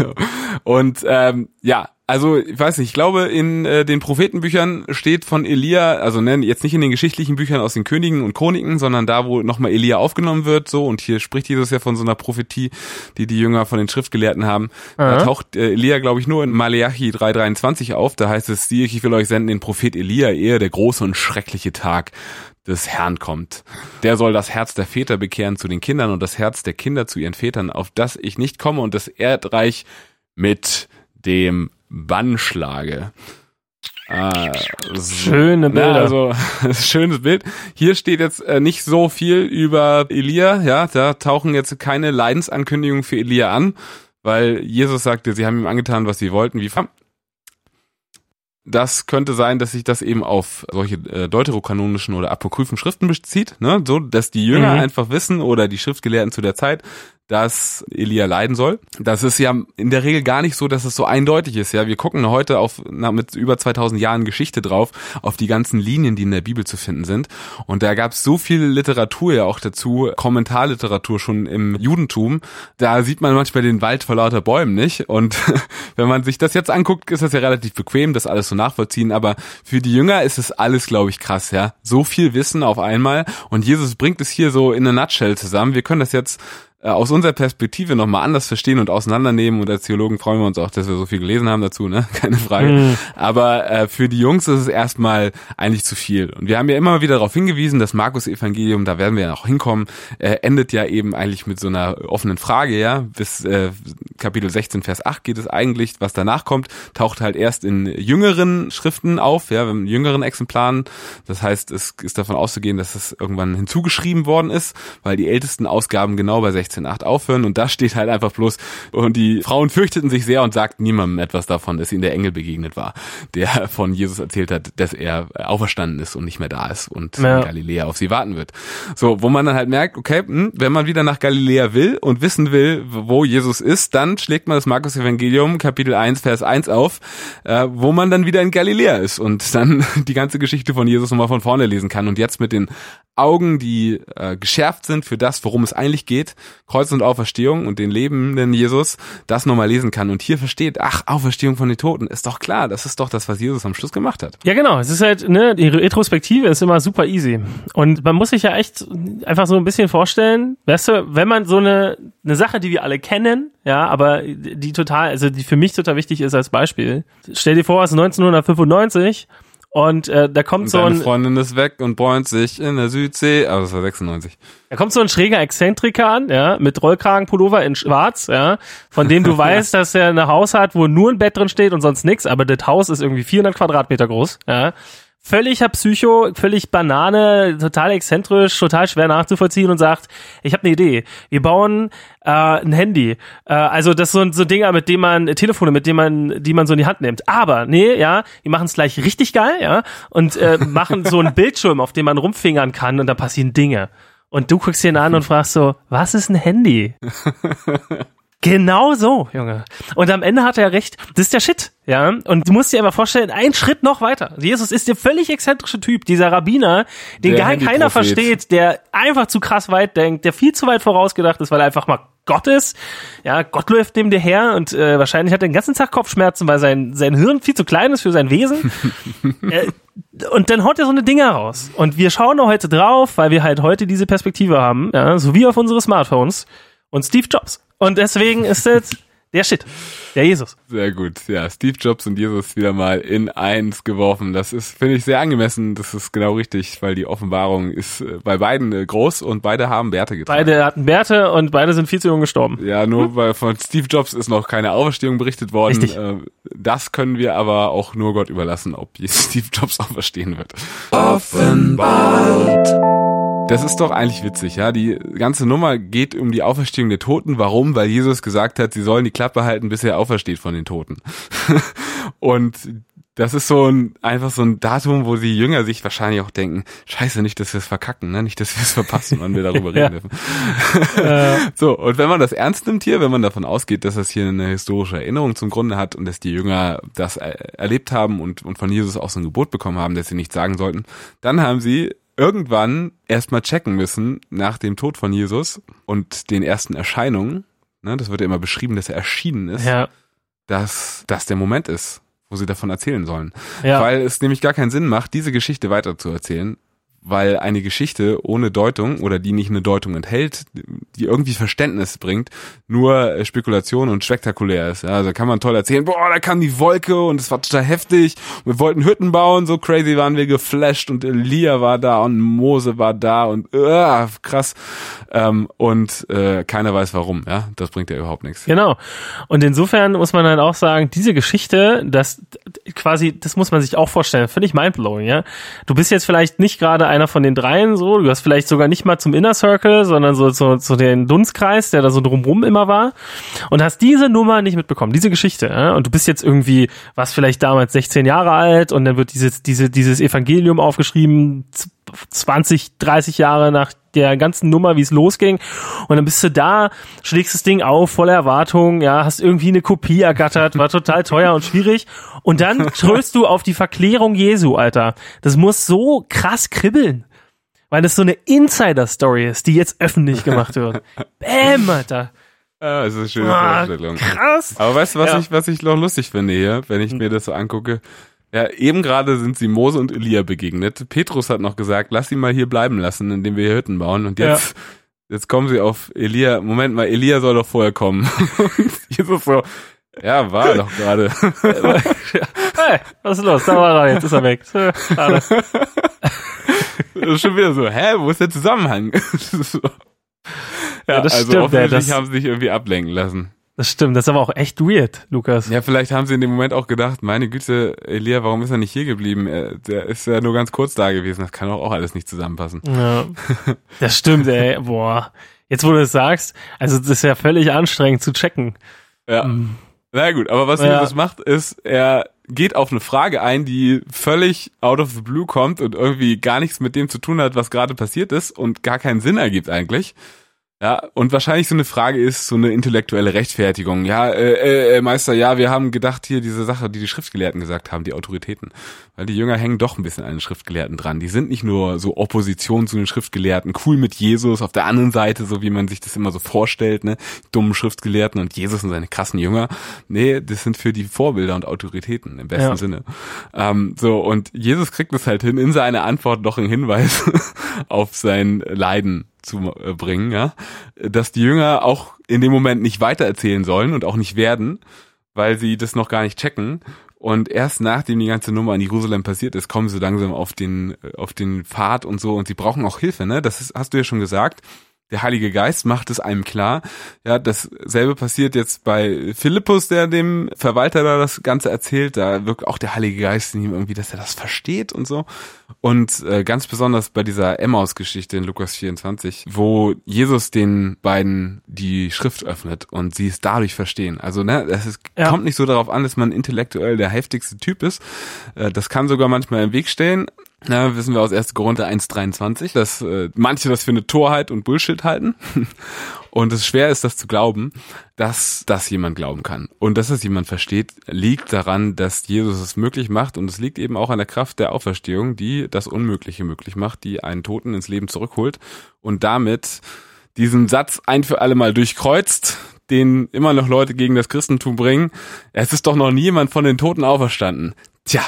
Und ähm, ja, also ich weiß nicht, ich glaube in äh, den Prophetenbüchern steht von Elia, also ne, jetzt nicht in den geschichtlichen Büchern aus den Königen und Chroniken, sondern da, wo nochmal Elia aufgenommen wird, so, und hier spricht Jesus ja von so einer Prophetie, die die Jünger von den Schriftgelehrten haben. Aha. Da taucht äh, Elia, glaube ich, nur in Maleachi drei dreiundzwanzig auf, da heißt es, siehe, ich will euch senden den Prophet Elia, ehe der große und schreckliche Tag des Herrn kommt. Der soll das Herz der Väter bekehren zu den Kindern und das Herz der Kinder zu ihren Vätern, auf das ich nicht komme und das Erdreich mit dem Bann schlage. Ah, so. Schöne Bilder. Na, also, schönes Bild. Hier steht jetzt äh, nicht so viel über Elia, ja, da tauchen jetzt keine Leidensankündigungen für Elia an, weil Jesus sagte, sie haben ihm angetan, was sie wollten, wie das könnte sein, dass sich das eben auf solche äh, deuterokanonischen oder apokryphen Schriften bezieht, ne, so, dass die Jünger mhm. einfach wissen oder die Schriftgelehrten zu der Zeit, dass Elia leiden soll. Das ist ja in der Regel gar nicht so, dass es so eindeutig ist. Ja, wir gucken heute auf na, mit über zweitausend Jahren Geschichte drauf, auf die ganzen Linien, die in der Bibel zu finden sind. Und da gab es so viel Literatur ja auch dazu, Kommentarliteratur schon im Judentum. Da sieht man manchmal den Wald vor lauter Bäumen nicht. Und wenn man sich das jetzt anguckt, ist das ja relativ bequem, das alles so nachvollziehen. Aber für die Jünger ist es alles, glaube ich, krass. Ja, so viel Wissen auf einmal. Und Jesus bringt es hier so in a nutshell zusammen. Wir können das jetzt äh, aus unserer Perspektive nochmal anders verstehen und auseinandernehmen. Und als Theologen freuen wir uns auch, dass wir so viel gelesen haben dazu, ne? Keine Frage. Mhm. Aber äh, für die Jungs ist es erstmal eigentlich zu viel. Und wir haben ja immer wieder darauf hingewiesen, das Markus-Evangelium, da werden wir ja noch hinkommen, äh, endet ja eben eigentlich mit so einer offenen Frage, ja. Bis äh, Kapitel sechzehn, Vers acht geht es eigentlich. Was danach kommt, taucht halt erst in jüngeren Schriften auf, ja, in jüngeren Exemplaren. Das heißt, es ist davon auszugehen, dass es irgendwann hinzugeschrieben worden ist, weil die ältesten Ausgaben genau bei sechzehn acht aufhören. Und da steht halt einfach bloß, und die Frauen fürchteten sich sehr und sagten niemandem etwas davon, dass ihnen der Engel begegnet war, der von Jesus erzählt hat, dass er auferstanden ist und nicht mehr da ist und ja. in Galiläa auf sie warten wird. So, wo man dann halt merkt, okay, wenn man wieder nach Galiläa will und wissen will, wo Jesus ist, dann schlägt man das Markus-Evangelium Kapitel eins, Vers eins auf, äh, wo man dann wieder in Galiläa ist und dann die ganze Geschichte von Jesus nochmal von vorne lesen kann und jetzt mit den Augen, die äh, geschärft sind für das, worum es eigentlich geht, Kreuz und Auferstehung und den lebenden Jesus, das nochmal lesen kann und hier versteht, ach, Auferstehung von den Toten, ist doch klar, das ist doch das, was Jesus am Schluss gemacht hat. Ja, genau, es ist halt, ne, die Retrospektive ist immer super easy und man muss sich ja echt einfach so ein bisschen vorstellen, weißt du, wenn man so eine eine Sache, die wir alle kennen, ja, aber die total, also die für mich total wichtig ist als Beispiel, stell dir vor, es ist neunzehnhundertfünfundneunzig und äh, da kommt und so ein... Deine Freundin ist weg und bräunt sich in der Südsee, aber das war sechsundneunzig. Da kommt so ein schräger Exzentriker an, ja, mit Rollkragenpullover in schwarz, ja, von dem du weißt, dass er ein Haus hat, wo nur ein Bett drin steht und sonst nix, aber das Haus ist irgendwie vierhundert Quadratmeter groß, ja. Völliger Psycho, völlig Banane, total exzentrisch, total schwer nachzuvollziehen und sagt, ich habe eine Idee. Wir bauen äh, ein Handy. Äh, also das sind so, so Dinger, mit denen man, Telefone, mit denen man, die man so in die Hand nimmt. Aber, nee, ja, wir machen es gleich richtig geil, ja, und äh, machen so einen Bildschirm, auf dem man rumfingern kann und da passieren Dinge. Und du guckst ihn an und fragst so, was ist ein Handy? Genau so, Junge. Und am Ende hat er recht, das ist der Shit, ja. Und du musst dir einfach vorstellen, einen Schritt noch weiter. Jesus ist der völlig exzentrische Typ, dieser Rabbiner, den gar keiner versteht, der einfach zu krass weit denkt, der viel zu weit vorausgedacht ist, weil er einfach mal Gott ist. Ja, Gott läuft neben dir her und äh, wahrscheinlich hat er den ganzen Tag Kopfschmerzen, weil sein sein Hirn viel zu klein ist für sein Wesen. äh, und dann haut er so eine Dinger raus. Und wir schauen heute drauf, weil wir halt heute diese Perspektive haben, ja, so wie auf unsere Smartphones und Steve Jobs. Und deswegen ist das der Shit, der Jesus. Sehr gut, ja, Steve Jobs und Jesus wieder mal in eins geworfen. Das ist, finde ich, sehr angemessen. Das ist genau richtig, weil die Offenbarung ist bei beiden groß und beide haben Bärte getragen. Beide hatten Bärte und beide sind viel zu jung gestorben. Ja, nur hm. weil von Steve Jobs ist noch keine Auferstehung berichtet worden. Richtig. Das können wir aber auch nur Gott überlassen, ob Steve Jobs auferstehen wird. Offenbart. Das ist doch eigentlich witzig, ja. Die ganze Nummer geht um die Auferstehung der Toten. Warum? Weil Jesus gesagt hat, sie sollen die Klappe halten, bis er aufersteht von den Toten. Und das ist so ein, einfach so ein Datum, wo die Jünger sich wahrscheinlich auch denken, scheiße, nicht, dass wir es verkacken, ne? Nicht, dass wir es verpassen, wann wir darüber reden dürfen. So, und wenn man das ernst nimmt hier, wenn man davon ausgeht, dass das hier eine historische Erinnerung zum Grunde hat und dass die Jünger das erlebt haben und, und von Jesus auch so ein Gebot bekommen haben, dass sie nichts sagen sollten, dann haben sie irgendwann erstmal checken müssen nach dem Tod von Jesus und den ersten Erscheinungen, ne, das wird ja immer beschrieben, dass er erschienen ist, ja. dass das der Moment ist, wo sie davon erzählen sollen. Ja. Weil es nämlich gar keinen Sinn macht, diese Geschichte weiter zu erzählen, weil eine Geschichte ohne Deutung oder die nicht eine Deutung enthält, die irgendwie Verständnis bringt, nur Spekulation und spektakulär ist. Ja, also kann man toll erzählen, boah, da kam die Wolke und es war total heftig, wir wollten Hütten bauen, so crazy waren wir geflasht und Elia war da und Mose war da und uh, krass ähm, und äh, keiner weiß warum, ja, das bringt ja überhaupt nichts. Genau, und insofern muss man dann auch sagen, diese Geschichte, das quasi, das muss man sich auch vorstellen, finde ich mindblowing, ja. Du bist jetzt vielleicht nicht gerade einer von den dreien, so, du hast vielleicht sogar nicht mal zum Inner Circle, sondern so zu so, so den Dunstkreis, der da so drumrum immer war und hast diese Nummer nicht mitbekommen, diese Geschichte, ja? Und du bist jetzt irgendwie, warst vielleicht damals sechzehn Jahre alt und dann wird dieses, diese, dieses Evangelium aufgeschrieben, zwanzig, dreißig Jahre nach der ganzen Nummer, wie es losging und dann bist du da, schlägst das Ding auf, voller Erwartung, ja, hast irgendwie eine Kopie ergattert, war total teuer und schwierig und dann tröst du auf die Verklärung Jesu, Alter. Das muss so krass kribbeln, weil das so eine Insider-Story ist, die jetzt öffentlich gemacht wird. Bäm, Alter. Ja, das ist eine schöne ah, Vorstellung. Krass. Aber weißt du, was ja. ich, was ich noch lustig finde hier, wenn ich mir das so angucke? Ja, eben gerade sind sie Mose und Elia begegnet. Petrus hat noch gesagt, lass sie mal hier bleiben lassen, indem wir hier Hütten bauen. Und jetzt jetzt kommen sie auf Elia, Moment mal, Elia soll doch vorher kommen. Und Jesus so, ja, war doch gerade. Hey, was ist los? Da war er, jetzt ist er weg. Schade. Das ist schon wieder so, hä, wo ist der Zusammenhang? So. Ja, ja, das also stimmt, offensichtlich ja, das, haben sie sich irgendwie ablenken lassen. Das stimmt, das ist aber auch echt weird, Lukas. Ja, vielleicht haben sie in dem Moment auch gedacht, meine Güte, Elia, warum ist er nicht hier geblieben? Er, der ist ja nur ganz kurz da gewesen, das kann doch auch alles nicht zusammenpassen. Ja, das stimmt, ey, boah. Jetzt, wo du es sagst, also das ist ja völlig anstrengend zu checken. Ja, mhm. Na gut, aber was ja. Jesus macht, ist, er geht auf eine Frage ein, die völlig out of the blue kommt und irgendwie gar nichts mit dem zu tun hat, was gerade passiert ist und gar keinen Sinn ergibt eigentlich. Ja, und wahrscheinlich so eine Frage ist so eine intellektuelle Rechtfertigung. Ja, äh, äh, Meister, ja, wir haben gedacht hier diese Sache, die die Schriftgelehrten gesagt haben, die Autoritäten. Weil die Jünger hängen doch ein bisschen an den Schriftgelehrten dran. Die sind nicht nur so Opposition zu den Schriftgelehrten, cool mit Jesus, auf der anderen Seite, so wie man sich das immer so vorstellt, ne, dummen Schriftgelehrten und Jesus und seine krassen Jünger. Nee, das sind für die Vorbilder und Autoritäten im besten ja. Sinne. Ähm, so, und Jesus kriegt es halt hin, in seiner Antwort noch einen Hinweis auf sein Leiden zu bringen, ja, dass die Jünger auch in dem Moment nicht weitererzählen sollen und auch nicht werden, weil sie das noch gar nicht checken. Und erst nachdem die ganze Nummer in Jerusalem passiert ist, kommen sie langsam auf den auf den Pfad und so, und sie brauchen auch Hilfe, ne? Das ist, hast du ja schon gesagt. Der Heilige Geist macht es einem klar. Ja, dasselbe passiert jetzt bei Philippus, der dem Verwalter da das Ganze erzählt. Da wirkt auch der Heilige Geist in ihm irgendwie, dass er das versteht und so. Und äh, ganz besonders bei dieser Emmaus-Geschichte in Lukas vierundzwanzig, wo Jesus den beiden die Schrift öffnet und sie es dadurch verstehen. Also ne, es ist, ja. kommt nicht so darauf an, dass man intellektuell der heftigste Typ ist. Äh, das kann sogar manchmal im Weg stehen. Na, wissen wir aus erster Korinther eins dreiundzwanzig, dass äh, manche das für eine Torheit und Bullshit halten und es schwer ist, das zu glauben, dass das jemand glauben kann. Und dass es jemand versteht, liegt daran, dass Jesus es möglich macht, und es liegt eben auch an der Kraft der Auferstehung, die das Unmögliche möglich macht, die einen Toten ins Leben zurückholt und damit diesen Satz ein für alle Mal durchkreuzt, den immer noch Leute gegen das Christentum bringen. Es ist doch noch nie jemand von den Toten auferstanden. Tja,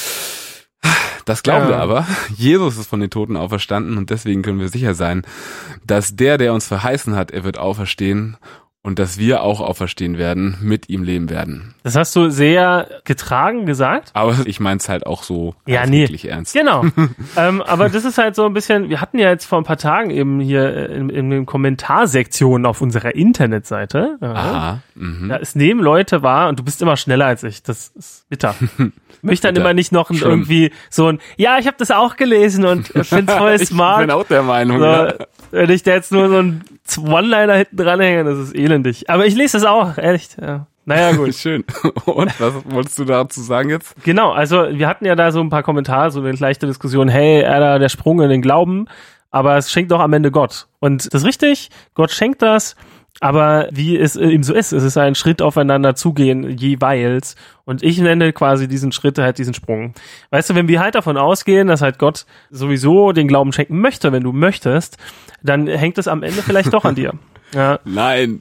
das glauben ja. wir aber. Jesus ist von den Toten auferstanden, und deswegen können wir sicher sein, dass der, der uns verheißen hat, er wird auferstehen, und dass wir auch auferstehen werden, mit ihm leben werden. Das hast du sehr getragen gesagt. Aber ich mein's halt auch so ja, nee. wirklich ernst. Genau. ähm, aber das ist halt so ein bisschen, wir hatten ja jetzt vor ein paar Tagen eben hier in, in den Kommentarsektionen auf unserer Internetseite. Aha. Mhm. Da es nehmen Leute wahr, und du bist immer schneller als ich. Das ist bitter. Ich möchte dann immer nicht noch ein, irgendwie so ein, ja, ich habe das auch gelesen und find's voll smart. Ich bin auch der Meinung, so, ja. Wenn ich da jetzt nur so ein One-Liner hinten dranhänge, das ist elendig. Aber ich lese das auch, ehrlich. Ja. Naja, gut. Schön. Und was wolltest du dazu sagen jetzt? Genau, also wir hatten ja da so ein paar Kommentare, so eine leichte Diskussion, hey, Alter, der Sprung in den Glauben, aber es schenkt doch am Ende Gott. Und das ist richtig, Gott schenkt das, aber wie es ihm so ist, es ist ein Schritt aufeinander zugehen jeweils, und ich nenne quasi diesen Schritt halt diesen Sprung. Weißt du, wenn wir halt davon ausgehen, dass halt Gott sowieso den Glauben schenken möchte, wenn du möchtest, dann hängt es am Ende vielleicht doch an dir. Ja. Nein.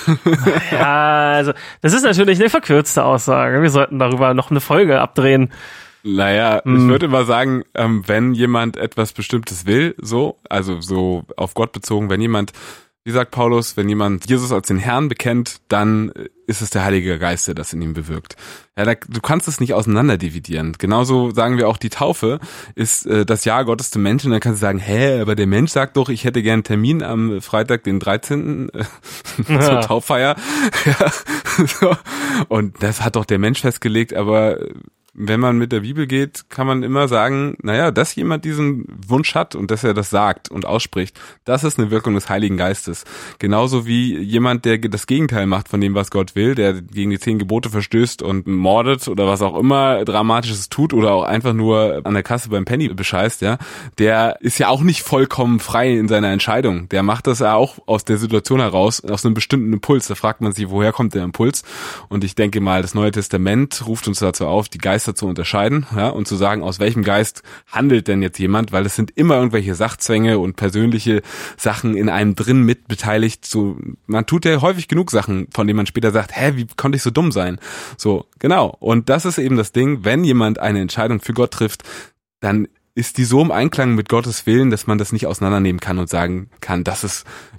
Ja, also das ist natürlich eine verkürzte Aussage. Wir sollten darüber noch eine Folge abdrehen. Naja, hm. ich würde immer sagen, ähm, wenn jemand etwas Bestimmtes will, so, also so auf Gott bezogen, wenn jemand, wie sagt Paulus, wenn jemand Jesus als den Herrn bekennt, dann ist es der Heilige Geist, der das in ihm bewirkt. Ja, da, du kannst es nicht auseinander dividieren. Genauso sagen wir auch, die Taufe ist äh, das Ja Gottes zum Menschen. Dann kannst du sagen, hä, aber der Mensch sagt doch, ich hätte gern einen Termin am Freitag, den dreizehnten Äh, ja. zur Tauffeier. Ja, so. Und das hat doch der Mensch festgelegt, aber wenn man mit der Bibel geht, kann man immer sagen, naja, dass jemand diesen Wunsch hat und dass er das sagt und ausspricht, das ist eine Wirkung des Heiligen Geistes. Genauso wie jemand, der das Gegenteil macht von dem, was Gott will, der gegen die zehn Gebote verstößt und mordet oder was auch immer Dramatisches tut oder auch einfach nur an der Kasse beim Penny bescheißt, ja, der ist ja auch nicht vollkommen frei in seiner Entscheidung. Der macht das ja auch aus der Situation heraus, aus einem bestimmten Impuls. Da fragt man sich, woher kommt der Impuls? Und ich denke mal, das Neue Testament ruft uns dazu auf, die Geister zu unterscheiden, ja, und zu sagen, aus welchem Geist handelt denn jetzt jemand, weil es sind immer irgendwelche Sachzwänge und persönliche Sachen in einem drin mit beteiligt. So, man tut ja häufig genug Sachen, von denen man später sagt, hä, wie konnte ich so dumm sein? So, genau. Und das ist eben das Ding, wenn jemand eine Entscheidung für Gott trifft, dann ist die so im Einklang mit Gottes Willen, dass man das nicht auseinandernehmen kann und sagen kann, das ist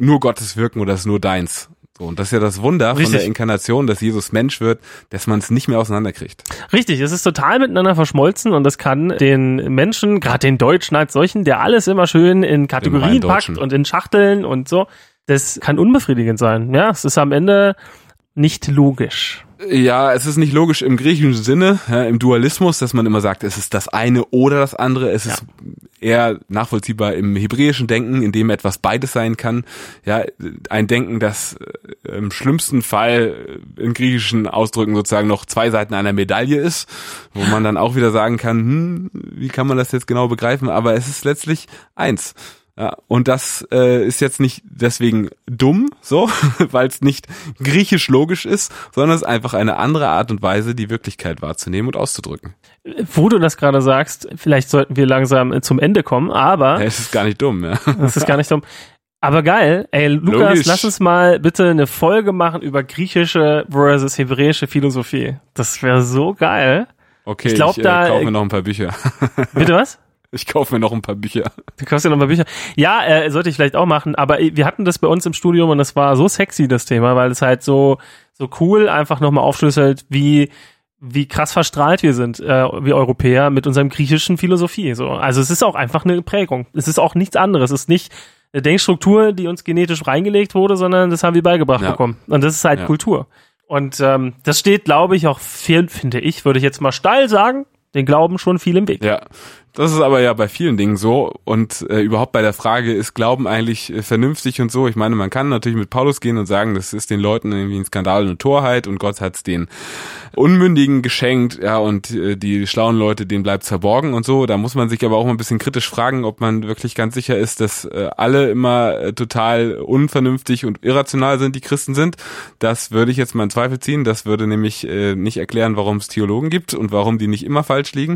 nur Gottes Wirken oder ist nur deins. So, und das ist ja das Wunder Richtig. von der Inkarnation, dass Jesus Mensch wird, dass man es nicht mehr auseinanderkriegt. Richtig, es ist total miteinander verschmolzen und das kann den Menschen, gerade den Deutschen als solchen, der alles immer schön in Kategorien packt und in Schachteln und so, das kann unbefriedigend sein. Ja, es ist am Ende nicht logisch. Ja, es ist nicht logisch im griechischen Sinne, ja, im Dualismus, dass man immer sagt, es ist das eine oder das andere. Es ja. ist eher nachvollziehbar im hebräischen Denken, in dem etwas beides sein kann. Ja, ein Denken, das äh, im schlimmsten Fall in griechischen Ausdrücken sozusagen noch zwei Seiten einer Medaille ist, wo man dann auch wieder sagen kann, hm, wie kann man das jetzt genau begreifen? Aber es ist letztlich eins. Ja, und das äh, ist jetzt nicht deswegen dumm, so, weil es nicht griechisch logisch ist, sondern es ist einfach eine andere Art und Weise, die Wirklichkeit wahrzunehmen und auszudrücken. Wo du das gerade sagst, vielleicht sollten wir langsam zum Ende kommen, aber... Ja, es ist gar nicht dumm, ja. Es ist gar nicht dumm. Aber geil, ey, Lukas, Logisch. Lass uns mal bitte eine Folge machen über griechische versus hebräische Philosophie. Das wäre so geil. Okay, ich, glaub, ich da, äh, kaufe mir noch ein paar Bücher. Bitte was? Ich kaufe mir noch ein paar Bücher. Du kaufst dir noch ein paar Bücher. Ja, äh, sollte ich vielleicht auch machen, aber wir hatten das bei uns im Studium und das war so sexy, das Thema, weil es halt so so cool einfach nochmal aufschlüsselt, wie wie krass verstrahlt wir sind, äh, wir Europäer, mit unserem griechischen Philosophie. So. Also es ist auch einfach eine Prägung. Es ist auch nichts anderes. Es ist nicht eine Denkstruktur, die uns genetisch reingelegt wurde, sondern das haben wir beigebracht ja. bekommen. Und das ist halt ja. Kultur. Und ähm, das steht, glaube ich, auch viel, finde ich, würde ich jetzt mal steil sagen, den Glauben schon viel im Weg. Ja, das ist aber ja bei vielen Dingen so und äh, überhaupt bei der Frage, ist Glauben eigentlich äh, vernünftig und so? Ich meine, man kann natürlich mit Paulus gehen und sagen, das ist den Leuten irgendwie ein Skandal und eine Torheit und Gott hat's den Unmündigen geschenkt, ja, und äh, die schlauen Leute, denen bleibt verborgen und so. Da muss man sich aber auch mal ein bisschen kritisch fragen, ob man wirklich ganz sicher ist, dass äh, alle immer äh, total unvernünftig und irrational sind, die Christen sind. Das würde ich jetzt mal in Zweifel ziehen. Das würde nämlich äh, nicht erklären, warum es Theologen gibt und warum die nicht immer falsch liegen.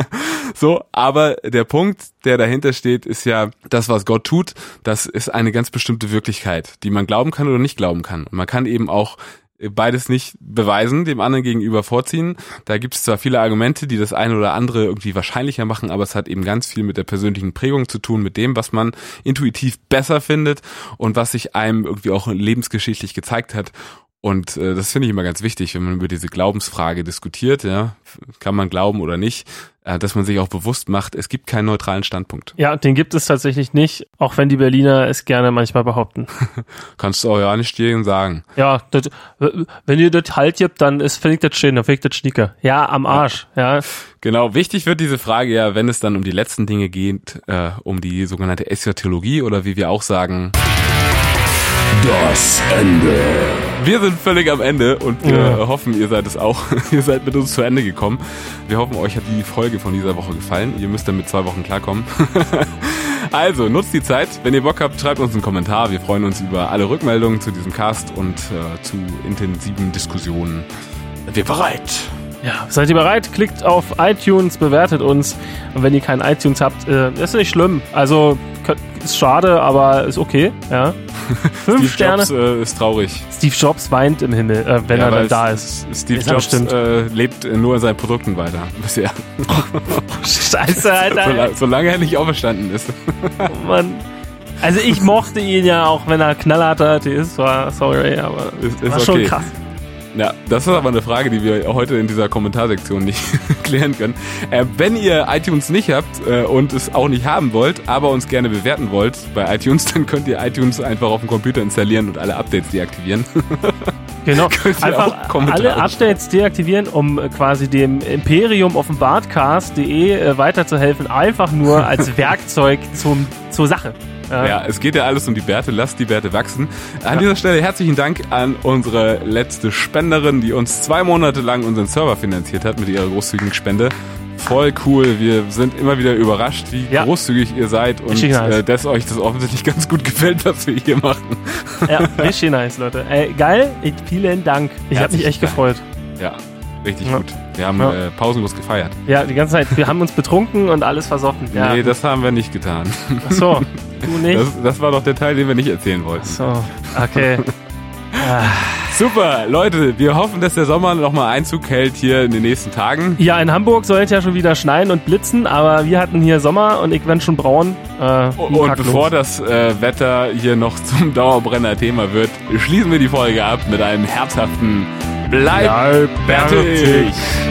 So, aber der Punkt, der dahinter steht, ist ja, das, was Gott tut, das ist eine ganz bestimmte Wirklichkeit, die man glauben kann oder nicht glauben kann. Und man kann eben auch beides nicht beweisen, dem anderen gegenüber vorziehen. Da gibt es zwar viele Argumente, die das eine oder andere irgendwie wahrscheinlicher machen, aber es hat eben ganz viel mit der persönlichen Prägung zu tun, mit dem, was man intuitiv besser findet und was sich einem irgendwie auch lebensgeschichtlich gezeigt hat. Und äh, das finde ich immer ganz wichtig, wenn man über diese Glaubensfrage diskutiert, ja, kann man glauben oder nicht, äh, dass man sich auch bewusst macht, es gibt keinen neutralen Standpunkt. Ja, den gibt es tatsächlich nicht, auch wenn die Berliner es gerne manchmal behaupten. Kannst du auch ja nicht stehen sagen. Ja, das, wenn ihr das halt gibt, dann ist finde ich das schön, dann finde ich das schnieke. Ja, am Arsch, ja. ja. Genau, wichtig wird diese Frage ja, wenn es dann um die letzten Dinge geht, äh, um die sogenannte Eschatologie oder wie wir auch sagen, das Ende. Wir sind völlig am Ende und wir ja. hoffen, ihr seid es auch. Ihr seid mit uns zu Ende gekommen. Wir hoffen, euch hat die Folge von dieser Woche gefallen. Ihr müsst dann mit zwei Wochen klarkommen. Also, nutzt die Zeit. Wenn ihr Bock habt, schreibt uns einen Kommentar. Wir freuen uns über alle Rückmeldungen zu diesem Cast und äh, zu intensiven Diskussionen. Seid ihr bereit? Ja, seid ihr bereit? Klickt auf iTunes, bewertet uns. Und wenn ihr keinen iTunes habt, äh, ist nicht schlimm. Also, ist schade, aber ist okay. Ja. Fünf Steve Sterne. Jobs äh, ist traurig. Steve Jobs weint im Himmel, äh, wenn ja, er dann da ist. Steve ist Jobs äh, lebt nur in seinen Produkten weiter bisher. Scheiße, Alter. Solange, solange er nicht auferstanden ist. Oh Mann. Also ich mochte ihn ja auch, wenn er knallharter Atheist war. Sorry, aber ist, ist war okay. schon krass. Ja, das ist aber eine Frage, die wir heute in dieser Kommentarsektion nicht klären können. Äh, wenn ihr iTunes nicht habt äh, und es auch nicht haben wollt, aber uns gerne bewerten wollt bei iTunes, dann könnt ihr iTunes einfach auf dem Computer installieren und alle Updates deaktivieren. Genau, einfach alle Updates deaktivieren, um quasi dem Imperium Offenbartcast punkt de äh, weiterzuhelfen, einfach nur als Werkzeug zum, zur Sache. Ja. ja, es geht ja alles um die Bärte, lasst die Bärte wachsen. An ja. dieser Stelle herzlichen Dank an unsere letzte Spenderin, die uns zwei Monate lang unseren Server finanziert hat mit ihrer großzügigen Spende. Voll cool, wir sind immer wieder überrascht, wie ja. großzügig ihr seid und äh, dass euch das offensichtlich ganz gut gefällt, was wir hier machen. Ja, richtig nice, Leute. Ey, geil, vielen Dank. Ich habe mich echt Dank. gefreut. Ja. Richtig ja. gut. Wir haben ja. äh, pausenlos gefeiert. Ja, die ganze Zeit. Wir haben uns betrunken und alles versoffen. Ja. Nee, das haben wir nicht getan. Ach so, du nicht? Das, das war doch der Teil, den wir nicht erzählen wollten. Ach so, okay. Super, Leute, wir hoffen, dass der Sommer nochmal Einzug hält hier in den nächsten Tagen. Ja, in Hamburg soll es ja schon wieder schneien und blitzen, aber wir hatten hier Sommer und ich bin schon braun. Äh, und bevor das äh, Wetter hier noch zum Dauerbrenner-Thema wird, schließen wir die Folge ab mit einem herzhaften Bleib, Bleib bärtig.